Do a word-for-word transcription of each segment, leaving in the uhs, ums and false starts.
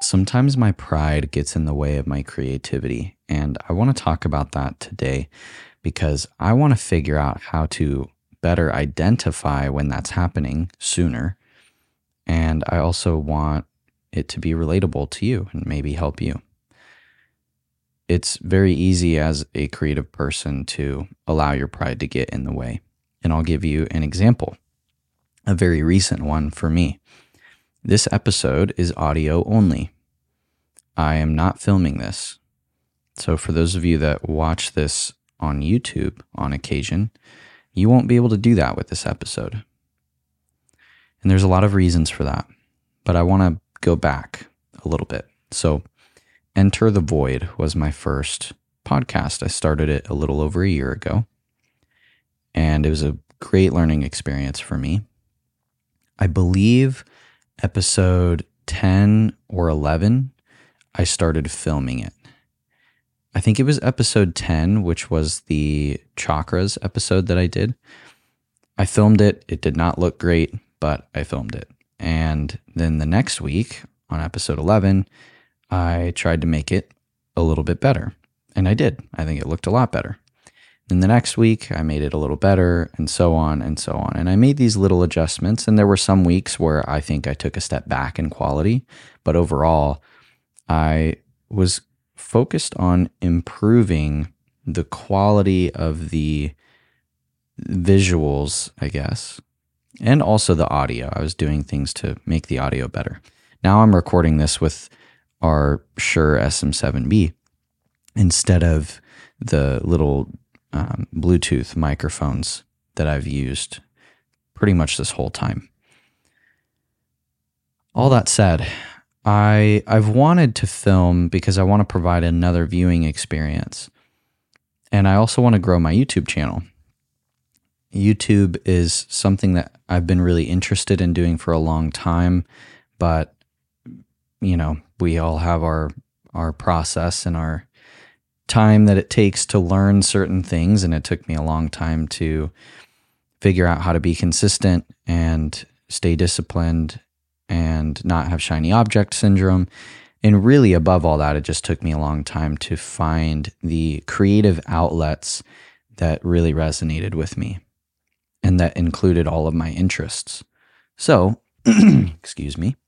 Sometimes my pride gets in the way of my creativity, and I want to talk about that today because I want to figure out how to better identify when that's happening sooner. And I also want it to be relatable to you and maybe help you. It's very easy as a creative person to allow your pride to get in the way. And I'll give you an example, a very recent one for me. This episode is audio only. I am not filming this. So for those of you that watch this on YouTube on occasion, you won't be able to do that with this episode. And there's a lot of reasons for that, but I want to go back a little bit. So Enter the Void was my first podcast. I started it a little over a year ago, and it was a great learning experience for me. I believe episode ten or eleven, I started filming it. I think it was episode ten, which was the chakras episode that I did. I filmed it. It did not look great, but I filmed it. And then the next week on episode eleven, I tried to make it a little bit better. And I did. I think it looked a lot better. Then the next week, I made it a little better, and so on and so on. And I made these little adjustments, and there were some weeks where I think I took a step back in quality. But overall, I was focused on improving the quality of the visuals, I guess, and also the audio. I was doing things to make the audio better. Now I'm recording this with our Shure S M seven B instead of the little um, Bluetooth microphones that I've used pretty much this whole time. All that said, I, I've wanted to film because I want to provide another viewing experience. And I also want to grow my YouTube channel. YouTube is something that I've been really interested in doing for a long time, but you know, we all have our our process and our time that it takes to learn certain things, and it took me a long time to figure out how to be consistent and stay disciplined and not have shiny object syndrome. And really, above all that, it just took me a long time to find the creative outlets that really resonated with me and that included all of my interests. So, excuse me.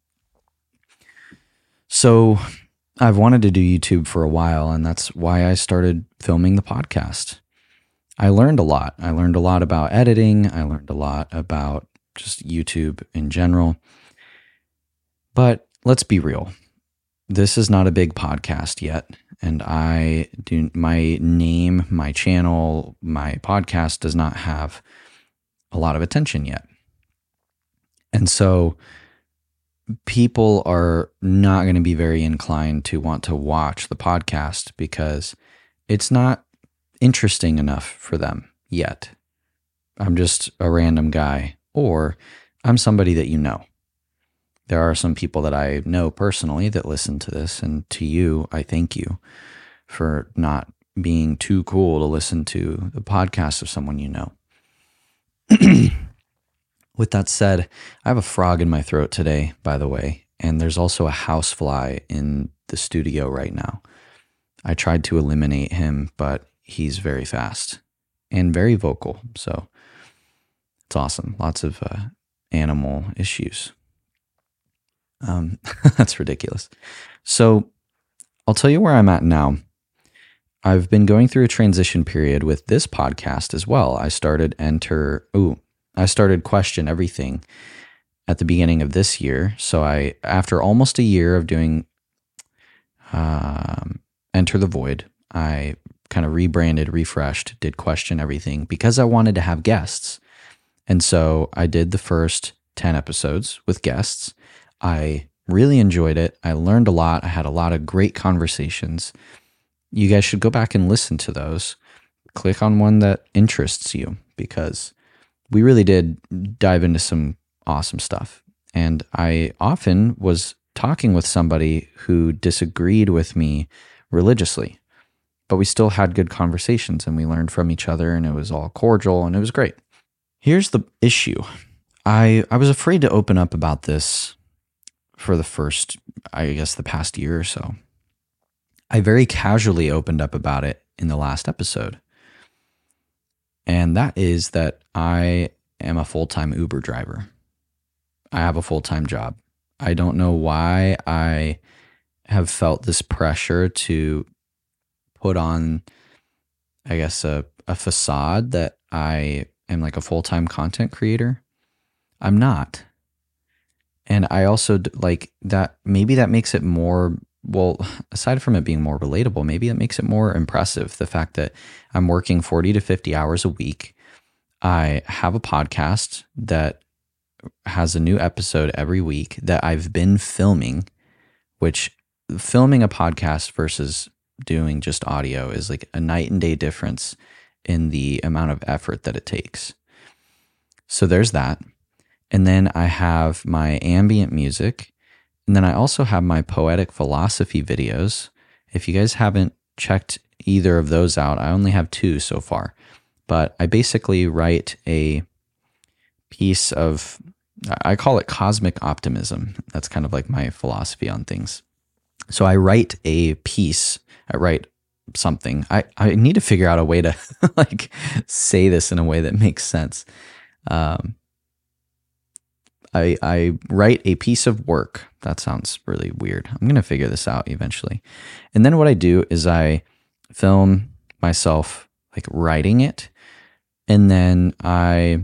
So I've wanted to do YouTube for a while, and that's why I started filming the podcast. I learned a lot. I learned a lot about editing. I learned a lot about just YouTube in general. But let's be real. This is not a big podcast yet, and I do my name, my channel, my podcast does not have a lot of attention yet. And so people are not going to be very inclined to want to watch the podcast because it's not interesting enough for them yet. I'm just a random guy, or I'm somebody that you know. There are some people that I know personally that listen to this, and to you, I thank you for not being too cool to listen to the podcast of someone you know. With that said, I have a frog in my throat today, by the way, and there's also a housefly in the studio right now. I tried to eliminate him, but he's very fast and very vocal, so it's awesome. Lots of uh, animal issues. Um, that's ridiculous. So I'll tell you where I'm at now. I've been going through a transition period with this podcast as well. I started enter, ooh, I started Question Everything at the beginning of this year. So I, after almost a year of doing um, Enter the Void, I kind of rebranded, refreshed, did Question Everything because I wanted to have guests. And so I did the first ten episodes with guests. I really enjoyed it. I learned a lot. I had a lot of great conversations. You guys should go back and listen to those. Click on one that interests you because we really did dive into some awesome stuff. And I often was talking with somebody who disagreed with me religiously, but we still had good conversations and we learned from each other, and it was all cordial and it was great. Here's the issue. I, I was afraid to open up about this for the first I guess, the past year or so. I very casually opened up about it in the last episode. And that is that I am a full-time Uber driver. I have a full-time job. I don't know why I have felt this pressure to put on, I guess, a, a facade that I am like a full-time content creator. I'm not. And I also like that, maybe that makes it more, well, aside from it being more relatable, maybe it makes it more impressive. The fact that I'm working forty to fifty hours a week. I have a podcast that has a new episode every week that I've been filming, which filming a podcast versus doing just audio is like a night and day difference in the amount of effort that it takes. So there's that. And then I have my ambient music. And then I also have my poetic philosophy videos. If you guys haven't checked either of those out, I only have two so far. But I basically write a piece of, I call it cosmic optimism. That's kind of like my philosophy on things. So I write a piece, I write something. I, I need to figure out a way to like say this in a way that makes sense. Um, I, I write a piece of work. That sounds really weird. I'm going to figure this out eventually. And then what I do is I film myself like writing it. And then I,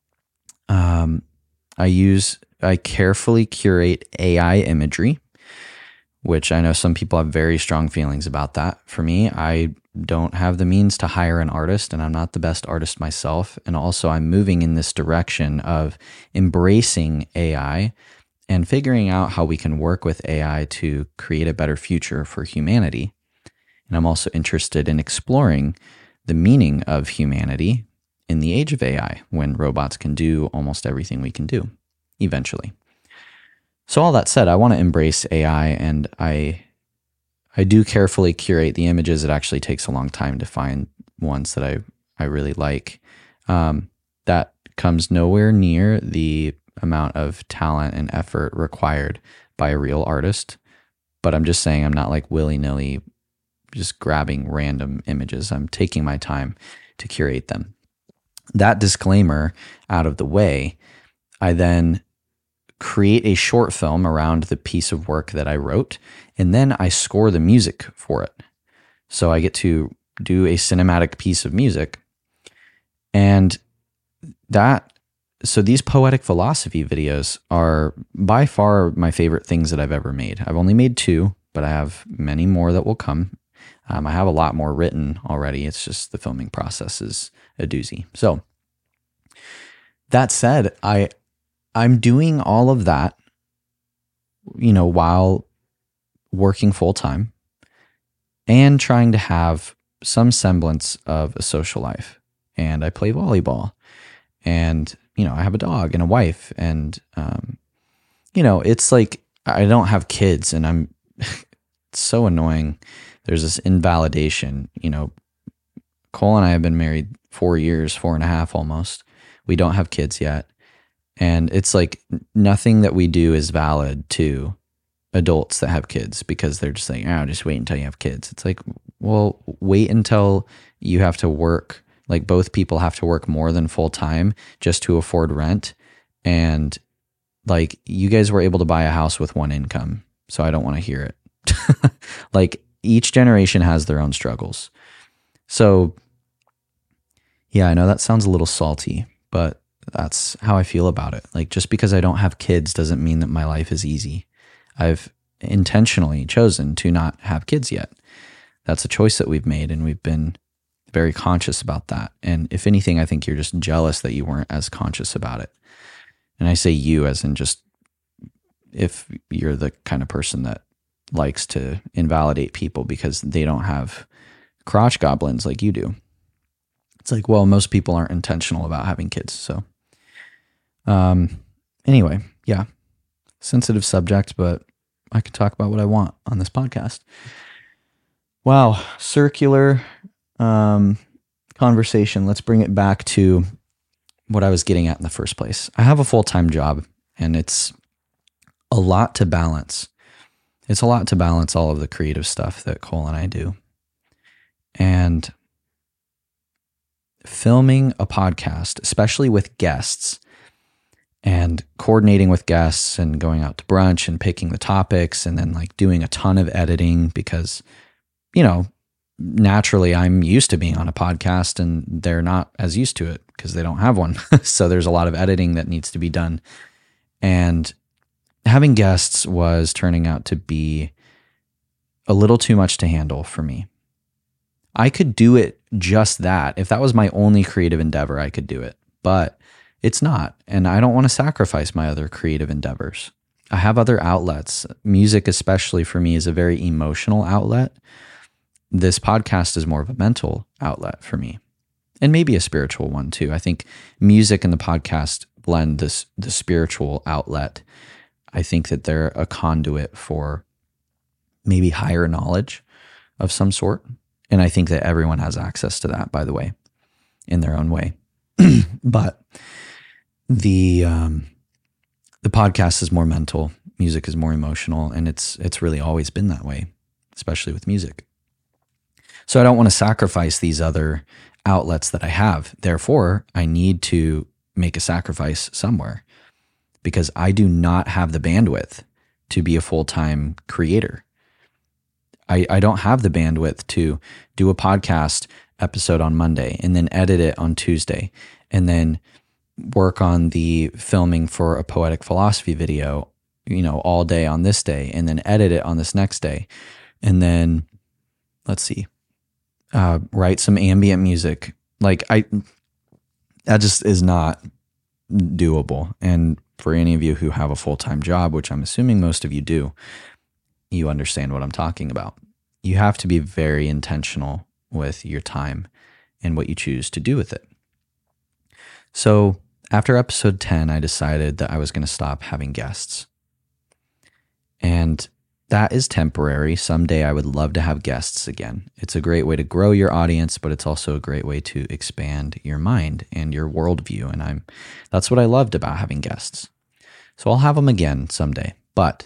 um, I use, I carefully curate A I imagery, which I know some people have very strong feelings about that. For me, I don't have the means to hire an artist, and I'm not the best artist myself. And also I'm moving in this direction of embracing A I and figuring out how we can work with A I to create a better future for humanity. And I'm also interested in exploring the meaning of humanity in the age of A I, when robots can do almost everything we can do eventually. So all that said, I want to embrace A I, and I I do carefully curate the images. It actually takes a long time to find ones that I, I really like. Um, that comes nowhere near the amount of talent and effort required by a real artist. But I'm just saying I'm not like willy-nilly just grabbing random images. I'm taking my time to curate them. That disclaimer out of the way, I then create a short film around the piece of work that I wrote, and then I score the music for it. So I get to do a cinematic piece of music. And that, so these poetic philosophy videos are by far my favorite things that I've ever made. I've only made two, but I have many more that will come. Um, I have a lot more written already. It's just the filming process is a doozy. So that said, I I'm doing all of that, you know, while working full time and trying to have some semblance of a social life. And I play volleyball, and, you know, I have a dog and a wife, and, um, you know, it's like, I don't have kids, and I'm it's so annoying. There's this invalidation, you know, Cole and I have been married four years, four and a half almost. We don't have kids yet. And it's like nothing that we do is valid to adults that have kids, because they're just like, oh, just wait until you have kids. It's like, well, wait until you have to work. Like, both people have to work more than full time just to afford rent. And like, you guys were able to buy a house with one income. So I don't want to hear it. Like, each generation has their own struggles. So yeah, I know that sounds a little salty, but that's how I feel about it. Like, just because I don't have kids doesn't mean that my life is easy. I've intentionally chosen to not have kids yet. That's a choice that we've made, and we've been very conscious about that. And if anything, I think you're just jealous that you weren't as conscious about it. And I say you as in just if you're the kind of person that likes to invalidate people because they don't have crotch goblins like you do. It's like, well, most people aren't intentional about having kids. So um, anyway, yeah, sensitive subject, but I can talk about what I want on this podcast. Wow. Circular um, conversation. Let's bring it back to what I was getting at in the first place. I have a full-time job, and it's a lot to balance. It's a lot to balance all of the creative stuff that Cole and I do. And filming a podcast, especially with guests, and coordinating with guests and going out to brunch and picking the topics and then like doing a ton of editing because, you know, naturally I'm used to being on a podcast and they're not as used to it because they don't have one. So there's a lot of editing that needs to be done. And having guests was turning out to be a little too much to handle for me. I could do it just that. If that was my only creative endeavor, I could do it. But it's not, and I don't want to sacrifice my other creative endeavors. I have other outlets. Music, especially for me, is a very emotional outlet. This podcast is more of a mental outlet for me, and maybe a spiritual one too. I think music and the podcast blend this the spiritual outlet. I think that they're a conduit for maybe higher knowledge of some sort, and I think that everyone has access to that, by the way, in their own way. But The um, the podcast is more mental, music is more emotional, and it's it's really always been that way, especially with music. So I don't want to sacrifice these other outlets that I have. Therefore, I need to make a sacrifice somewhere because I do not have the bandwidth to be a full-time creator. I, I don't have the bandwidth to do a podcast episode on Monday and then edit it on Tuesday and then work on the filming for a poetic philosophy video, you know, all day on this day, and then edit it on this next day. And then let's see, uh, write some ambient music. Like I, that just is not doable. And for any of you who have a full-time job, which I'm assuming most of you do, you understand what I'm talking about. You have to be very intentional with your time and what you choose to do with it. So after episode ten, I decided that I was going to stop having guests. And that is temporary. Someday I would love to have guests again. It's a great way to grow your audience, but it's also a great way to expand your mind and your worldview. And I'm that's what I loved about having guests. So I'll have them again someday. But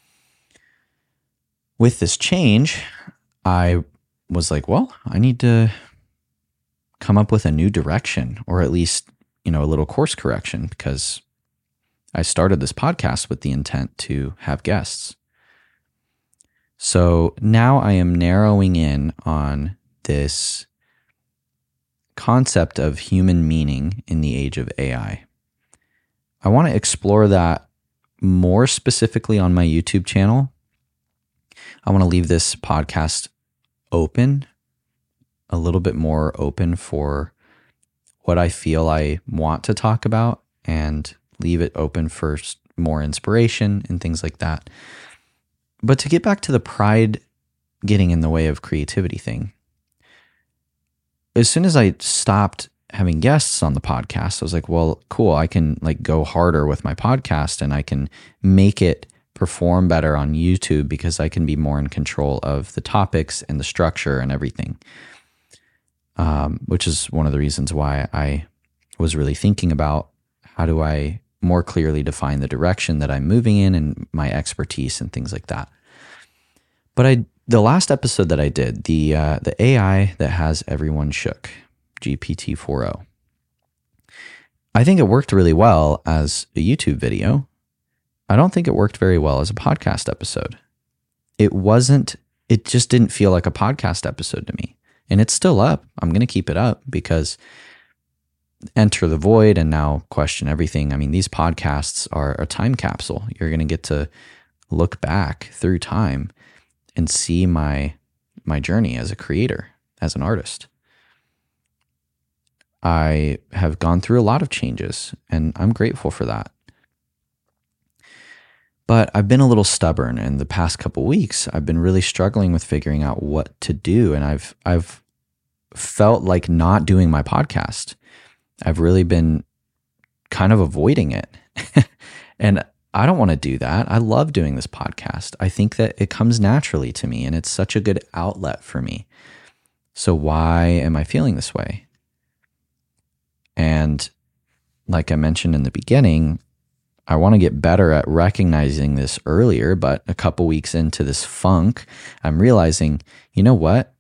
with this change, I was like, well, I need to come up with a new direction, or at least, you know, a little course correction, because I started this podcast with the intent to have guests. So now I am narrowing in on this concept of human meaning in the age of A I. I want to explore that more specifically on my YouTube channel. I want to leave this podcast open, a little bit more open for what I feel I want to talk about, and leave it open for more inspiration and things like that. But to get back to the pride getting in the way of creativity thing, as soon as I stopped having guests on the podcast, I was like, well, cool, I can like go harder with my podcast and I can make it perform better on YouTube because I can be more in control of the topics and the structure and everything. Um, which is one of the reasons why I was really thinking about how do I more clearly define the direction that I'm moving in and my expertise and things like that. But I, the last episode that I did, the uh, the A I that has everyone shook, G P T four o, I think it worked really well as a YouTube video. I don't think it worked very well as a podcast episode. It wasn't, it just didn't feel like a podcast episode to me. And it's still up. I'm going to keep it up because Enter the Void and now Question Everything. I mean, these podcasts are a time capsule. You're going to get to look back through time and see my my journey as a creator, as an artist. I have gone through a lot of changes, and I'm grateful for that. But I've been a little stubborn, and the past couple weeks, I've been really struggling with figuring out what to do, and I've I've felt like not doing my podcast. I've really been kind of avoiding it, and I don't want to do that. I love doing this podcast. I think that it comes naturally to me, and it's such a good outlet for me. So why am I feeling this way? And like I mentioned in the beginning, I want to get better at recognizing this earlier, but a couple weeks into this funk, I'm realizing, you know what?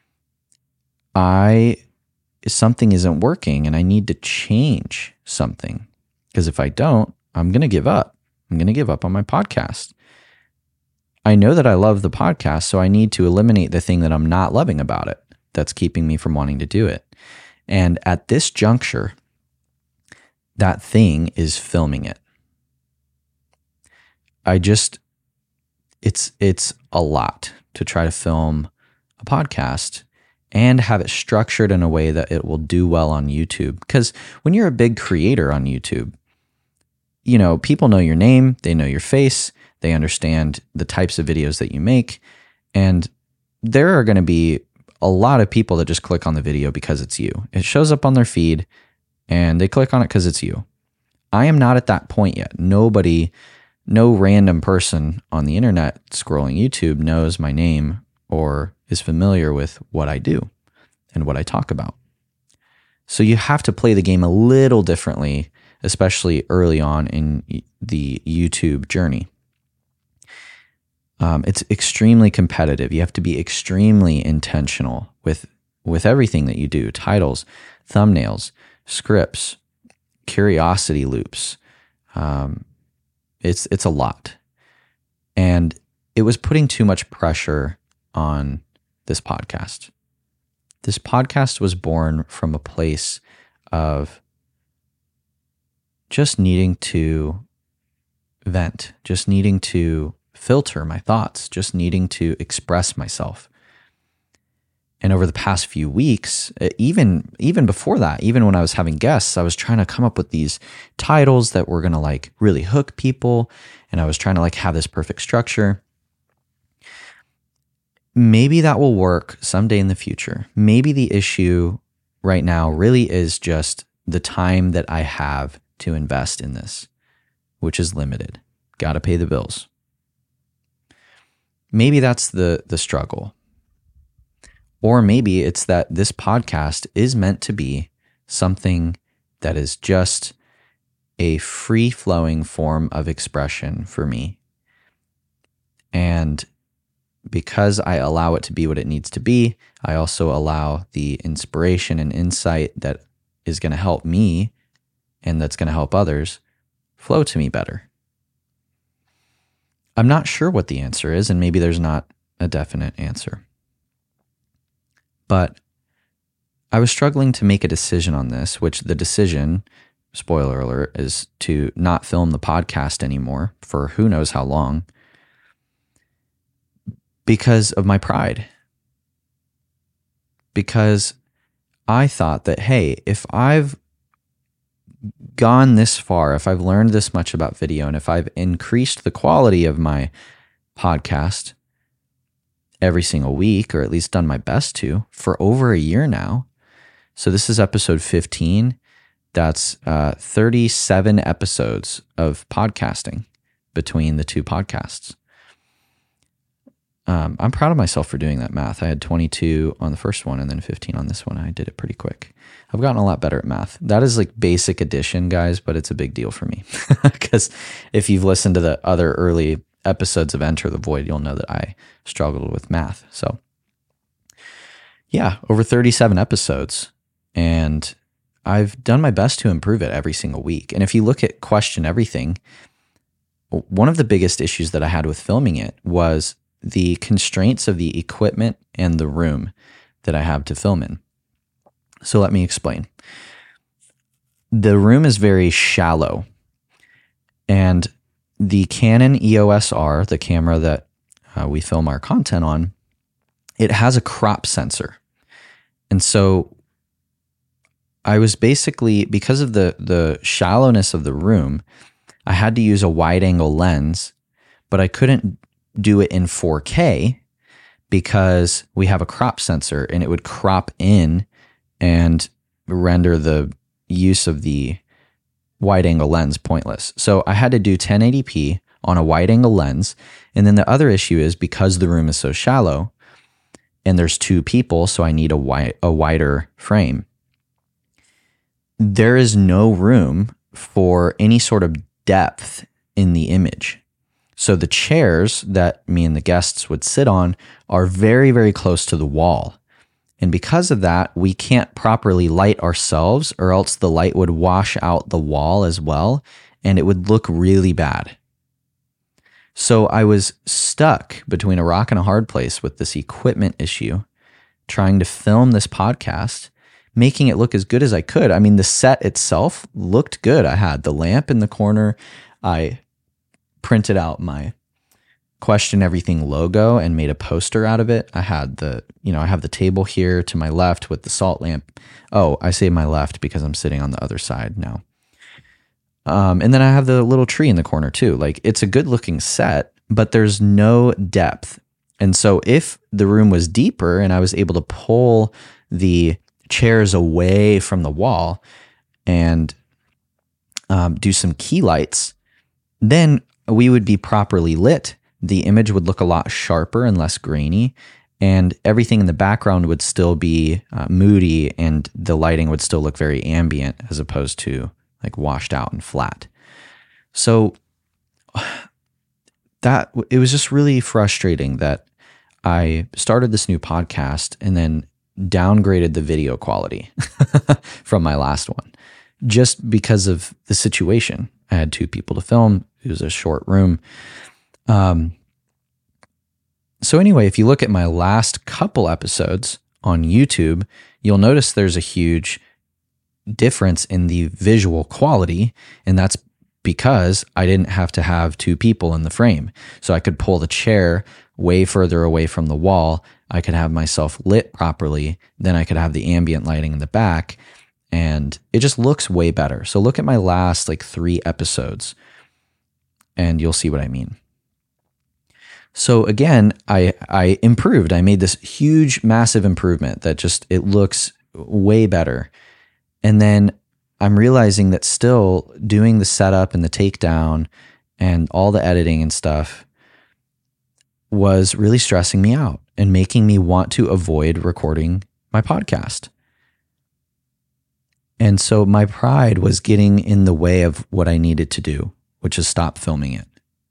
I something isn't working and I need to change something. Because if I don't, I'm going to give up. I'm going to give up on my podcast. I know that I love the podcast, so I need to eliminate the thing that I'm not loving about it that's keeping me from wanting to do it. And at this juncture, that thing is filming it. I just, it's it's a lot to try to film a podcast and have it structured in a way that it will do well on YouTube. Because when you're a big creator on YouTube, you know, people know your name, they know your face, they understand the types of videos that you make, and there are going to be a lot of people that just click on the video because it's you. It shows up on their feed, and they click on it because it's you. I am not at that point yet. Nobody... No random person on the internet scrolling YouTube knows my name or is familiar with what I do and what I talk about. So you have to play the game a little differently, especially early on in the YouTube journey. Um, it's extremely competitive. You have to be extremely intentional with, with everything that you do. Titles, thumbnails, scripts, curiosity loops, um, It's it's a lot. And it was putting too much pressure on this podcast. This podcast was born from a place of just needing to vent, just needing to filter my thoughts, just needing to express myself. And over the past few weeks, even even before that, even when I was having guests, I was trying to come up with these titles that were going to like really hook people. And I was trying to like have this perfect structure. Maybe that will work someday in the future. Maybe the issue right now really is just the time that I have to invest in this, which is limited. Got to pay the bills. Maybe that's the the struggle. Or maybe it's that this podcast is meant to be something that is just a free-flowing form of expression for me. And because I allow it to be what it needs to be, I also allow the inspiration and insight that is going to help me and that's going to help others flow to me better. I'm not sure what the answer is, and maybe there's not a definite answer. But I was struggling to make a decision on this, which the decision, spoiler alert, is to not film the podcast anymore for who knows how long because of my pride. Because I thought that, hey, if I've gone this far, if I've learned this much about video, and if I've increased the quality of my podcast every single week, or at least done my best to, for over a year now. So this is episode fifteen. That's uh, thirty-seven episodes of podcasting between the two podcasts. Um, I'm proud of myself for doing that math. I had twenty-two on the first one and then fifteen on this one. I did it pretty quick. I've gotten a lot better at math. That is like basic addition, guys, but it's a big deal for me because if you've listened to the other early episodes of Enter the Void, you'll know that I struggled with math. So yeah, over thirty-seven episodes, and I've done my best to improve it every single week. And if you look at Question Everything, one of the biggest issues that I had with filming it was the constraints of the equipment and the room that I have to film in. So let me explain. The room is very shallow, and the Canon E O S R, the camera that uh, we film our content on, it has a crop sensor. And so I was basically, because of the, the shallowness of the room, I had to use a wide angle lens, but I couldn't do it in four K because we have a crop sensor and it would crop in and render the use of the wide angle lens pointless. So I had to do ten eighty p on a wide angle lens. And then the other issue is because the room is so shallow and there's two people, so I need a wide, a wider frame. There is no room for any sort of depth in the image. So the chairs that me and the guests would sit on are very, very close to the wall. And because of that, we can't properly light ourselves, or else the light would wash out the wall as well, and it would look really bad. So I was stuck between a rock and a hard place with this equipment issue, trying to film this podcast, making it look as good as I could. I mean, the set itself looked good. I had the lamp in the corner. I printed out my Question Everything logo and made a poster out of it. I had the, you know, I have the table here to my left with the salt lamp. Oh, I say my left because I'm sitting on the other side now. Um, and then I have the little tree in the corner too. Like, it's a good looking set, but there's no depth. And so if the room was deeper and I was able to pull the chairs away from the wall and um, do some key lights, then we would be properly lit. The image would look a lot sharper and less grainy, and everything in the background would still be uh, moody, and the lighting would still look very ambient as opposed to like washed out and flat. So that it was just really frustrating that I started this new podcast and then downgraded the video quality from my last one just because of the situation. I had two people to film. It was a short room. Um, so anyway, if you look at my last couple episodes on YouTube, you'll notice there's a huge difference in the visual quality, and that's because I didn't have to have two people in the frame. So I could pull the chair way further away from the wall. I could have myself lit properly. Then I could have the ambient lighting in the back, and it just looks way better. So look at my last like three episodes and you'll see what I mean. So again, I I improved. I made this huge, massive improvement that just, it looks way better. And then I'm realizing that still doing the setup and the takedown and all the editing and stuff was really stressing me out and making me want to avoid recording my podcast. And so my pride was getting in the way of what I needed to do, which is stop filming it.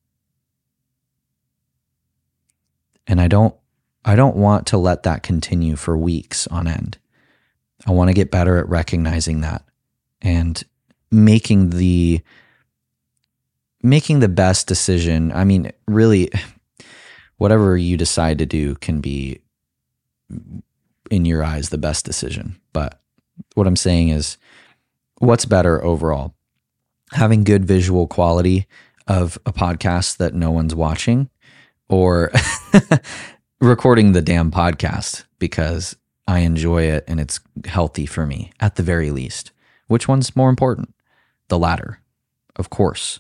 And I don't I don't want to let that continue for weeks on end. I want to get better at recognizing that and making the making the best decision. I mean, really, whatever you decide to do can be, in your eyes, the best decision. But what I'm saying is, what's better overall? Having good visual quality of a podcast that no one's watching, or recording the damn podcast because I enjoy it and it's healthy for me at the very least. Which one's more important? The latter, of course.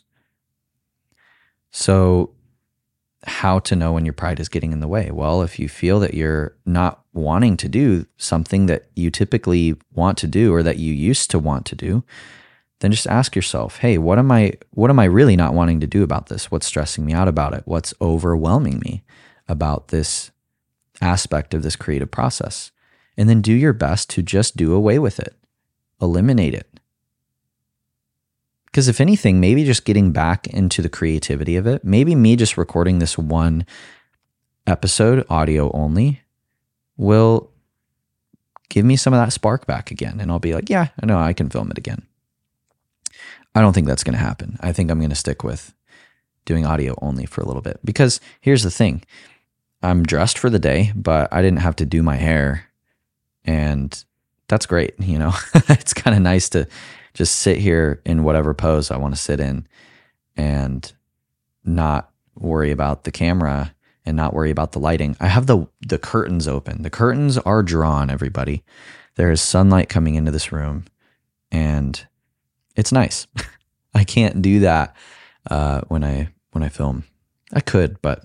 So how to know when your pride is getting in the way? Well, if you feel that you're not wanting to do something that you typically want to do or that you used to want to do, then just ask yourself, hey, what am I what am I really not wanting to do about this? What's stressing me out about it? What's overwhelming me about this aspect of this creative process? And then do your best to just do away with it. Eliminate it. Because if anything, maybe just getting back into the creativity of it, maybe me just recording this one episode, audio only, will give me some of that spark back again. And I'll be like, yeah, I know I can film it again. I don't think that's going to happen. I think I'm going to stick with doing audio only for a little bit. Because here's the thing. I'm dressed for the day, but I didn't have to do my hair. And that's great. You know, it's kind of nice to just sit here in whatever pose I want to sit in and not worry about the camera and not worry about the lighting. I have the the curtains open. The curtains are drawn, everybody. There is sunlight coming into this room and it's nice. I can't do that uh, when I when I film. I could, but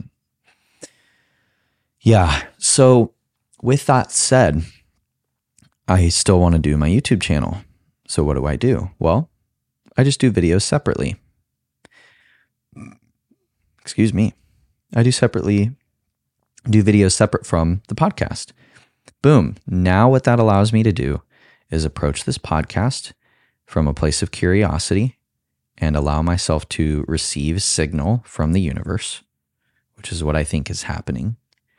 yeah. So with that said, I still want to do my YouTube channel. So what do I do? Well, I just do videos separately. Excuse me. I do separately do videos separate from the podcast. Boom. Now what that allows me to do is approach this podcast from a place of curiosity and allow myself to receive signal from the universe, which is what I think is happening.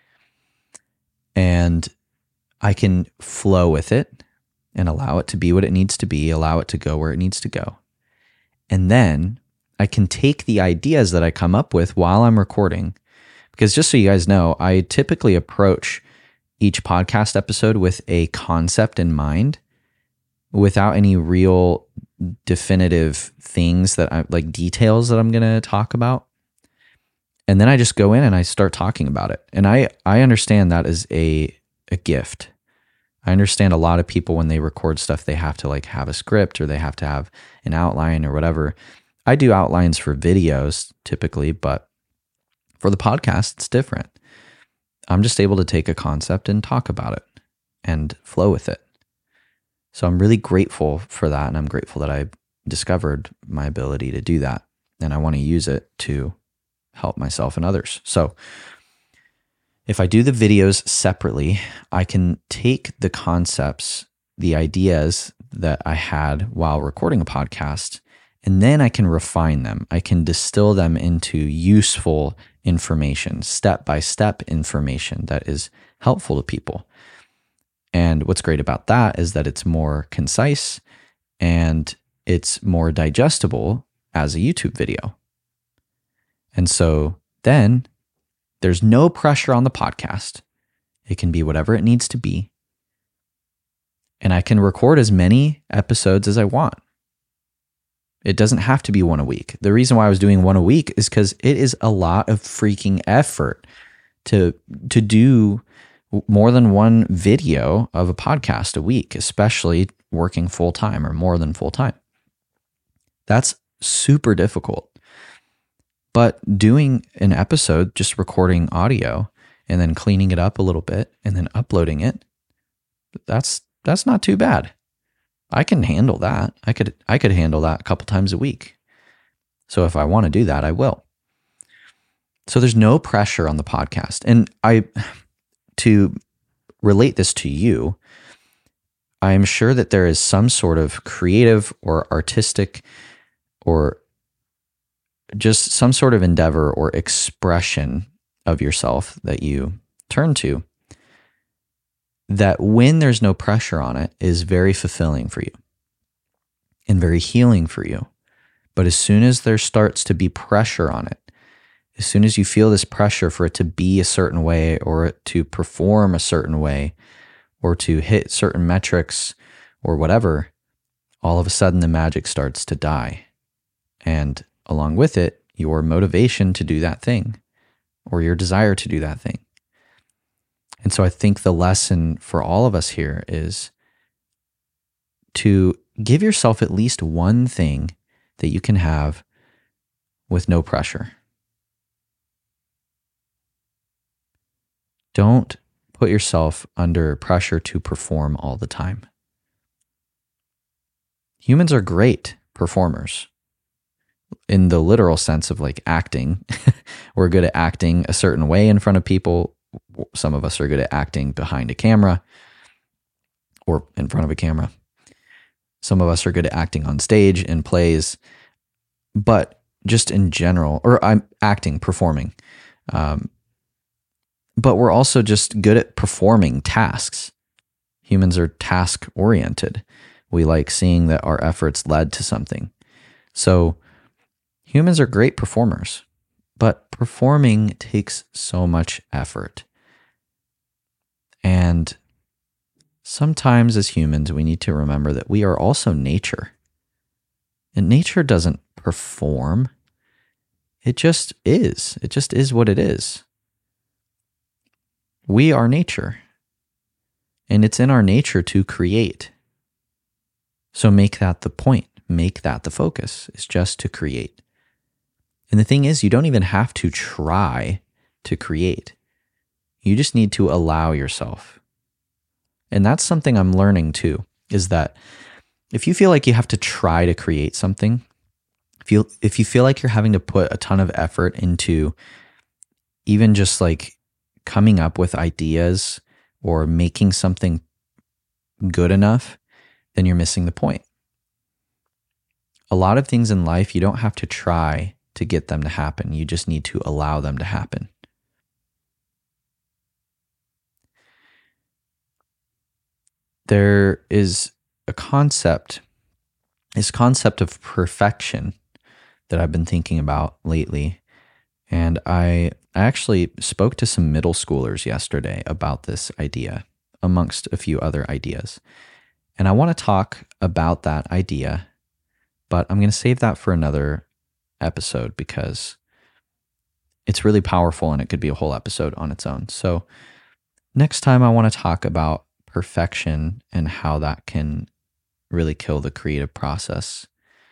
And I can flow with it and allow it to be what it needs to be, allow it to go where it needs to go. And then I can take the ideas that I come up with while I'm recording, because just so you guys know, I typically approach each podcast episode with a concept in mind without any real definitive things that I like details that I'm going to talk about. And then I just go in and I start talking about it. And I, I understand that is a, a gift. I understand a lot of people when they record stuff, they have to like have a script or they have to have an outline or whatever. I do outlines for videos typically, but for the podcast, it's different. I'm just able to take a concept and talk about it and flow with it. So I'm really grateful for that. And I'm grateful that I discovered my ability to do that. And I want to use it to help myself and others. So if I do the videos separately, I can take the concepts, the ideas that I had while recording a podcast, and then I can refine them. I can distill them into useful information, step-by-step information that is helpful to people. And what's great about that is that it's more concise and it's more digestible as a YouTube video. And so then there's no pressure on the podcast. It can be whatever it needs to be. And I can record as many episodes as I want. It doesn't have to be one a week. The reason why I was doing one a week is because it is a lot of freaking effort to, to do more than one video of a podcast a week, especially working full time or more than full time. That's super difficult. But doing an episode, just recording audio and then cleaning it up a little bit and then uploading it, that's that's not too bad. I can handle that. I could I could handle that a couple times a week. So if I want to do that, I will. So there's no pressure on the podcast. And I to relate this to you, I am sure that there is some sort of creative or artistic or just some sort of endeavor or expression of yourself that you turn to that when there's no pressure on it is very fulfilling for you and very healing for you. But as soon as there starts to be pressure on it, as soon as you feel this pressure for it to be a certain way or to perform a certain way or to hit certain metrics or whatever, all of a sudden the magic starts to die. And along with it, your motivation to do that thing or your desire to do that thing. And so I think the lesson for all of us here is to give yourself at least one thing that you can have with no pressure. Don't put yourself under pressure to perform all the time. Humans are great performers. In the literal sense of like acting, we're good at acting a certain way in front of people. Some of us are good at acting behind a camera or in front of a camera. Some of us are good at acting on stage in plays, but just in general, or I'm acting, performing. Um, but we're also just good at performing tasks. Humans are task oriented. We like seeing that our efforts led to something. So humans are great performers, but performing takes so much effort. And sometimes as humans, we need to remember that we are also nature. And nature doesn't perform. It just is. It just is what it is. We are nature. And it's in our nature to create. So make that the point. Make that the focus. It's just to create. And the thing is, you don't even have to try to create. You just need to allow yourself. And that's something I'm learning too, is that if you feel like you have to try to create something, if you, if you feel like you're having to put a ton of effort into even just like coming up with ideas or making something good enough, then you're missing the point. a lot of things in life, you don't have to try to get them to happen. You just need to allow them to happen. There is a concept, this concept of perfection that I've been thinking about lately. And I actually spoke to some middle schoolers yesterday about this idea, amongst a few other ideas. And I want to talk about that idea, but I'm going to save that for another episode because it's really powerful and it could be a whole episode on its own. So next time I want to talk about perfection and how that can really kill the creative process.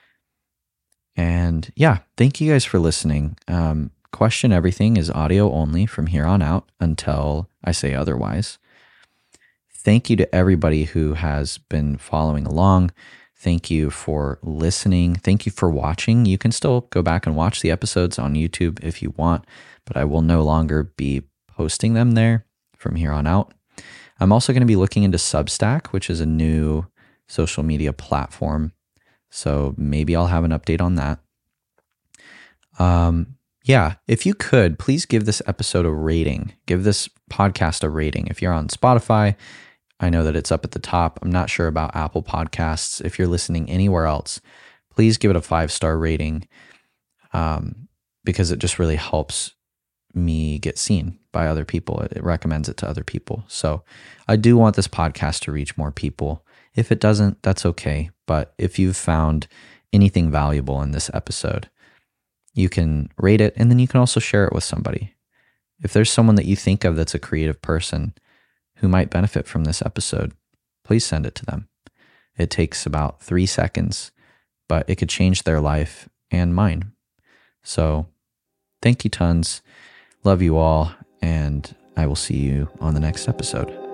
And yeah, thank you guys for listening. Um, Question Everything is audio only from here on out until I say otherwise. Thank you to everybody who has been following along. Thank you for listening. Thank you for watching. You can still go back and watch the episodes on YouTube if you want, but I will no longer be posting them there from here on out. I'm also going to be looking into Substack, which is a new social media platform. So maybe I'll have an update on that. Um, yeah, if you could, please give this episode a rating. Give this podcast a rating. If you're on Spotify, I know that it's up at the top. I'm not sure about Apple Podcasts. If you're listening anywhere else, please give it a five-star rating um, because it just really helps me get seen by other people. It, it recommends it to other people. So I do want this podcast to reach more people. If it doesn't, that's okay. But if you've found anything valuable in this episode, you can rate it and then you can also share it with somebody. If there's someone that you think of that's a creative person who might benefit from this episode, please send it to them. It takes about three seconds, but it could change their life and mine. So thank you tons. Love you all, and I will see you on the next episode.